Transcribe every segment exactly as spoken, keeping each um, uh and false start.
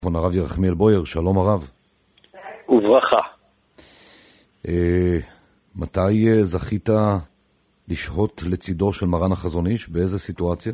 הרב ירחמיאל בויר, שלום הרב. וברכה. אה, מתי זכית לשהות לצידו של מרן החזון איש? באיזה סיטואציה?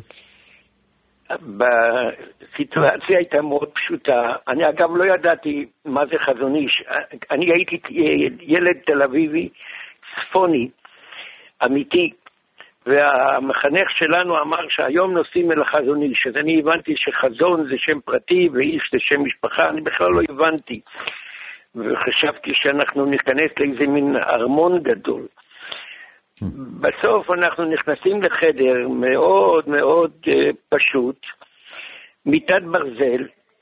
בסיטואציה הייתה מאוד פשוטה. אני אגב לא ידעתי מה זה חזון איש. אני הייתי ילד תל אביבי צפוני, אמיתי, והמחנך שלנו אמר שהיום נוסעים אל החזון איש. אז אני הבנתי שחזון זה שם פרטי ואיש זה שם משפחה. אני בכלל לא הבנתי. וחשבתי שאנחנו ניכנס לאיזה מין ארמון גדול. בסוף אנחנו נכנסים לחדר מאוד מאוד uh, פשוט, מיטת ברזל,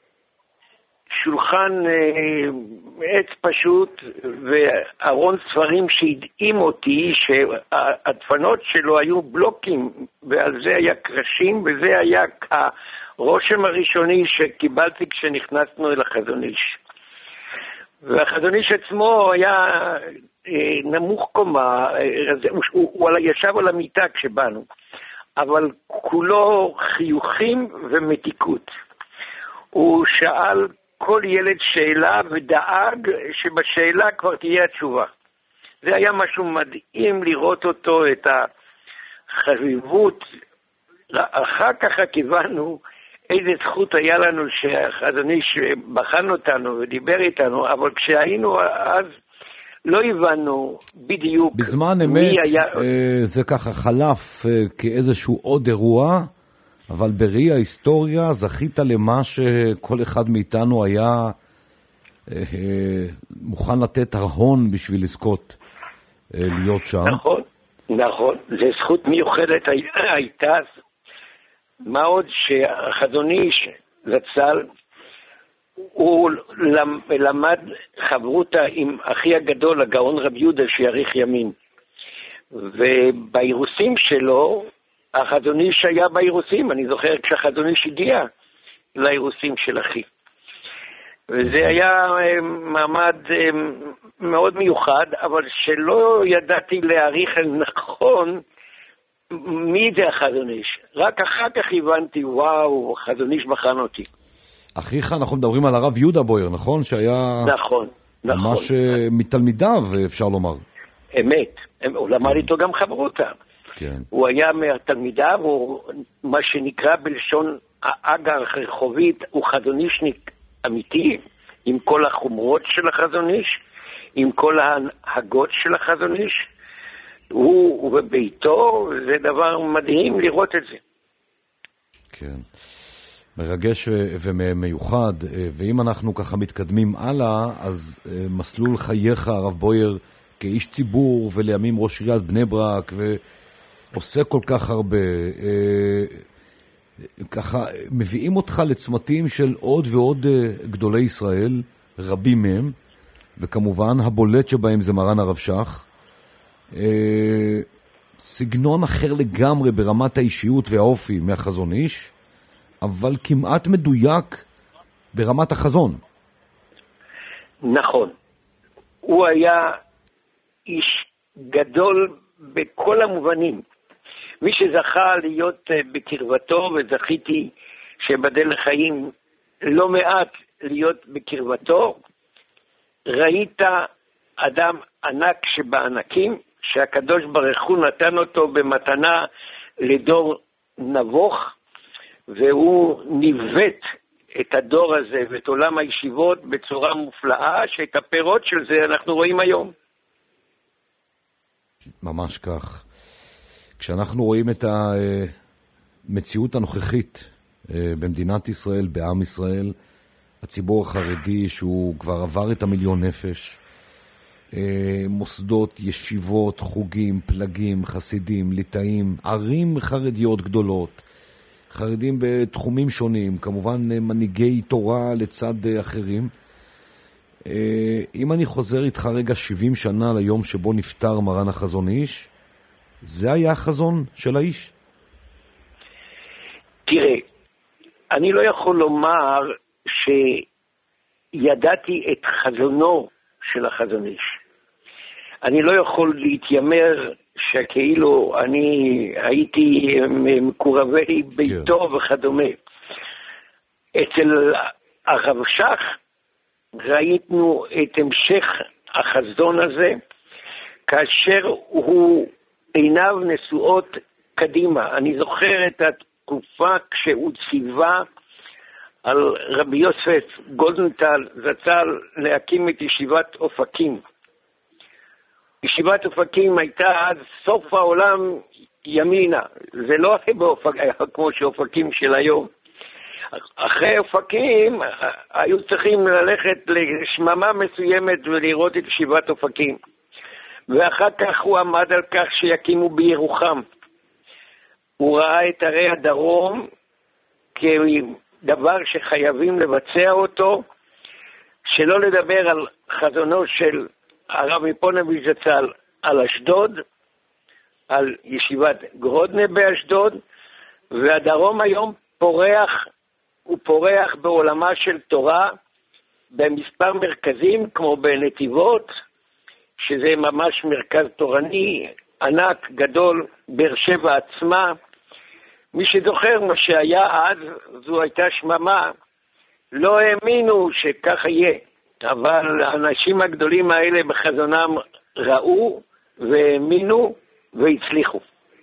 שולחן uh, עץ פשוט וארון ספרים שהדהים אותי שהדפנות שלו היו בלוקים ועל זה היה קרשים, וזה היה הרושם הראשוני שקיבלתי כשנכנסנו אל החזון איש. והחזון איש עצמו היה נמוך קומה, הוא, הוא, הוא ישב על המיטה כשבאנו, אבל כולו חיוכים ומתיקות. הוא שאל כל ילד שאלה ודאג שבשאלה כבר תהיה התשובה. זה היה משהו מדהים לראות אותו, את החביבות. אחר כך כיוונו איזה זכות היה לנו שהחזון איש בחן אותנו ודיבר איתנו, אבל כשהיינו אז לא הבנו בדיוק בזמן אמת היה... זה ככה חלף כאיזשהו עוד אירוע, אבל בראי ההיסטוריה זכית למה שכל אחד מאיתנו היה מוכן לתת ההון בשביל לזכות להיות שם. נכון, נכון, זה זכות מיוחדת הייתה. מה עוד שהחזון איש זצ"ל הוא למד חברותה עם אחי הגדול, הגאון רב יהודה שיאריך ימים. ובאירוסים שלו, החזון איש היה באירוסים. אני זוכר כשהחזון איש הגיע לאירוסים של אחי. וזה היה מעמד מאוד מיוחד, אבל שלא ידעתי להעריך נכון מי זה החזון איש. רק אחר כך הבנתי, וואו, החזון איש בחן אותי. אחיך, אנחנו מדברים על הרב יהודה בויר, נכון? שהיה נכון, נכון. ממש מתלמידיו, אפשר לומר. אמת. הוא למד איתו גם חברותה. כן. הוא היה מהתלמידיו, הוא מה שנקרא בלשון האגר הרחובית, הוא חזון אישניק אמיתי, עם כל החומרות של החזון איש, עם כל ההנהגות של החזון איש. הוא ובביתו, זה דבר מדהים לראות את זה. כן. מרגש ומיוחד, ואם אנחנו ככה מתקדמים הלאה, אז מסלול חייך, הרב בויר, כאיש ציבור ולימים ראש עיריית בני ברק, ועושה כל כך הרבה, ככה מביאים אותך לצמתים של עוד ועוד גדולי ישראל, רבים מהם, וכמובן הבולט שבהם זה מרן הרב שך, סגנון אחר לגמרי ברמת האישיות והאופי מהחזון איש, אבל כמעט מדויק ברמת החזון. נכון. הוא היה איש גדול בכל המובנים. מי שזכה להיות בקרבתו, וזכיתי שבדל החיים לא מעט להיות בקרבתו, ראית אדם ענק שבענקים, שהקדוש ברוך הוא נתן אותו במתנה לדור נבוך, והוא ניווט את הדור הזה ואת עולם הישיבות בצורה מופלאה, שאת הפירות של זה אנחנו רואים היום. ממש כך. כשאנחנו רואים את המציאות הנוכחית במדינת ישראל, בעם ישראל, הציבור החרדי שהוא כבר עבר את המיליון נפש, מוסדות, ישיבות, חוגים, פלגים, חסידים, ליטאים, ערים חרדיות גדולות, חרדים בתחומים שונים, כמובן מנהיגי תורה לצד אחרים. אם אני חוזר איתך רגע שבעים שנה ליום שבו נפטר מרן החזון איש, זה היה החזון של האיש? תראה, אני לא יכול לומר שידעתי את חזונו של החזון איש. אני לא יכול להתיימר שכאילו אני הייתי מקורבי ביתו וכדומה. אצל הרב שך, ראינו את המשך החזון הזה, כאשר הוא עיניו נשואות קדימה. אני זוכר את התקופה כשהוא ציווה על רבי יוסף גולדנטל זצ"ל להקים את ישיבת אופקים. ישיבת אופקים הייתה אז סוף העולם ימינה, זה לא היה כמו שאופקים של היום. אחרי אופקים היו צריכים ללכת לשממה מסוימת ולראות את ישיבת אופקים. ואחר כך הוא עמד על כך שיקימו בירוחם. הוא ראה את ערי הדרום כדבר שחייבים לבצע אותו, שלא לדבר על חזונו של הרב מפונביץ' זצ"ל על אשדוד, על ישיבת גרודנה באשדוד, והדרום היום פורח, הוא פורח בעולמה של תורה במספר מרכזים כמו בנתיבות, שזה ממש מרכז תורני ענק, גדול, באר שבע עצמה. מי שזוכר מה שהיה אז, זו הייתה שממה, לא האמינו שככה יהיה, אבל האנשים הגדולים האלה בחזונם ראו והאמינו והצליחו.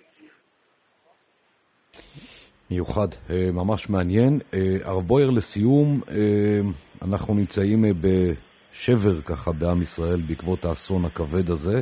מיוחד, ממש מעניין. הרב בויר, לסיום, אנחנו נמצאים בשבר ככה בעם ישראל בעקבות האסון הכבד הזה.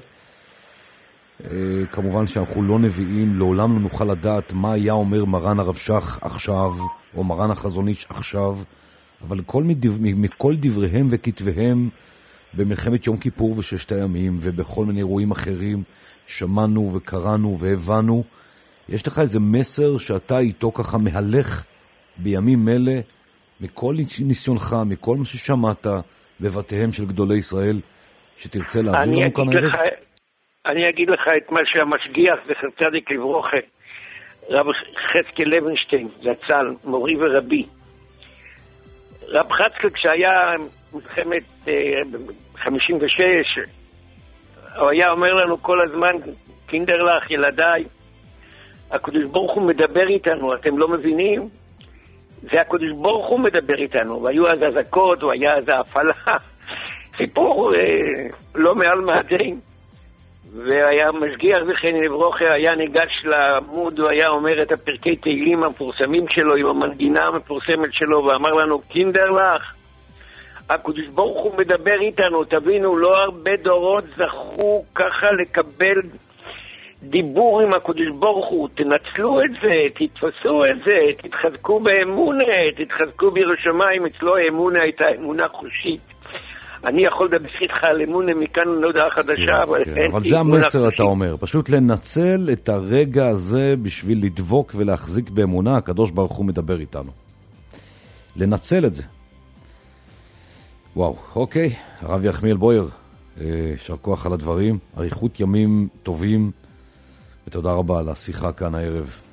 כמובן שאנחנו לא נביאים, לעולם לא נוכל לדעת מה היה אומר מרן הרב שך עכשיו, או מרן החזון איש עכשיו, אבל כל מדבר, מכל דבריהם וכתביהם במלחמת יום כיפור וששת הימים, ובכל מיני אירועים אחרים, שמענו וקראנו והבנו. יש לך איזה מסר שאתה איתו ככה מהלך בימים אלה, מכל ניסיונך, מכל מה ששמעת בבתיהם של גדולי ישראל, שתרצה להעביר לנו כאן הערב? אני אגיד לך את מה שהמשגיח זכר צדיק לברוכה, רב חזקאל לוינשטיין זצ"ל, מורי ורבי. רב חזקאל כשהיה מלחמת חמישים ושש, הוא היה אומר לנו כל הזמן, קינדרלך, ילדיי, הקדוש ברוך הוא מדבר איתנו, אתם לא מבינים? זה הקדוש ברוך הוא מדבר איתנו, והיו אז הזקות, והיה אז ההפעלה, סיפור אה, לא מעל מעטים. והיה משגיח זכר לברוכה, היה ניגש לעמוד, הוא היה אומר את הפרקי תהילים המפורסמים שלו, עם המנגינה המפורסמת שלו, ואמר לנו, קינדרלך, הקדוש ברוך הוא מדבר איתנו, תבינו, לא הרבה דורות זכו ככה לקבל דיבור עם הקדוש ברוך הוא, תנצלו את זה, תתפסו את זה, תתחזקו באמונה, תתחזקו בירושלים, אצלו האמונה הייתה אמונה חושית. אני יכול לדבר איתך על אמונה מכאן להודעה חדשה, אבל אין... אבל זה המסר אתה אומר, פשוט לנצל את הרגע הזה בשביל לדבוק ולהחזיק באמונה, הקדוש ברוך הוא מדבר איתנו. לנצל את זה. וואו, אוקיי, הרב יחמיאל בויר, יישר כוח על הדברים, אריכות ימים טובים, ותודה רבה על השיחה כאן הערב.